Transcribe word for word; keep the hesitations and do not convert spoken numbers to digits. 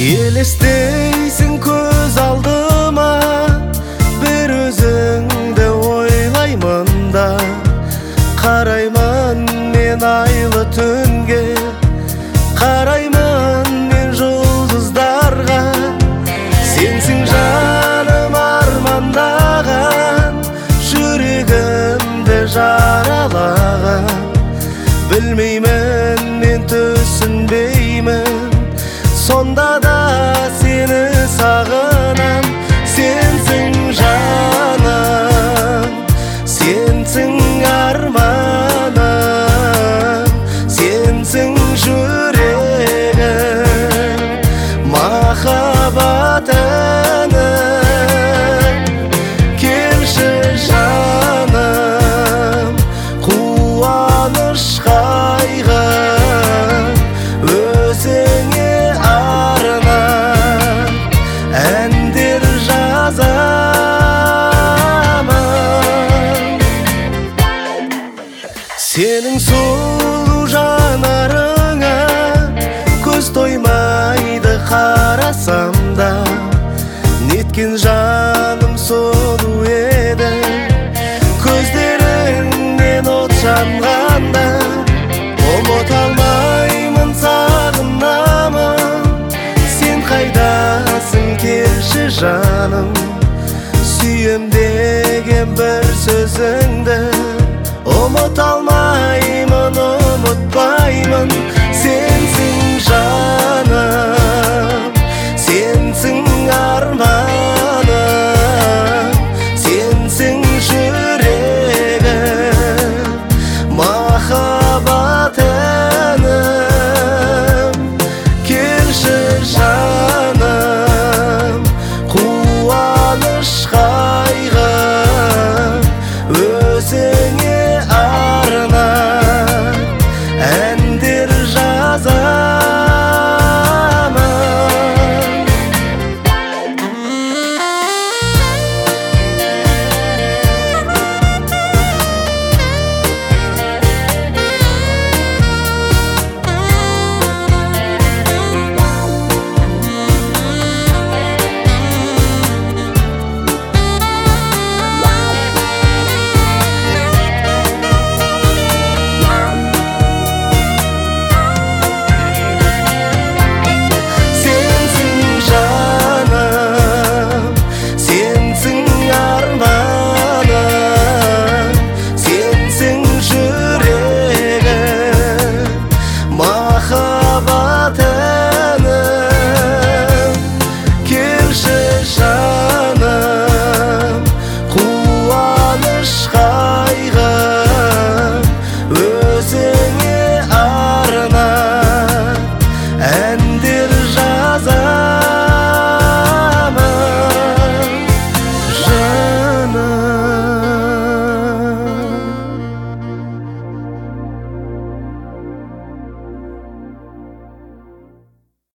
Елестейсің көз алдыма, бір өзіңді ойлаймын да. Қараймын мен айлы түнге, қараймын мен жұлдыздарға. Сенсің жаным армандаған, жүрегімді жаралаған. Білмеймін мен түсінбеймін, сонда да сені сағынам. Сенсің жаным, сенсің арманым, сенсің жүрегім, махаббатым. Келші жаным, қуаныш қайғы, өзіңе арнап әндер жазамын. Сенің сұлу жанарыңа көз тоймайды қарасам да. Неткен жаным сұлу еді, көздеріңнен от жанғанда. Ұмыта алмаймын, сағынамын, сен қайдасың, келші жаным.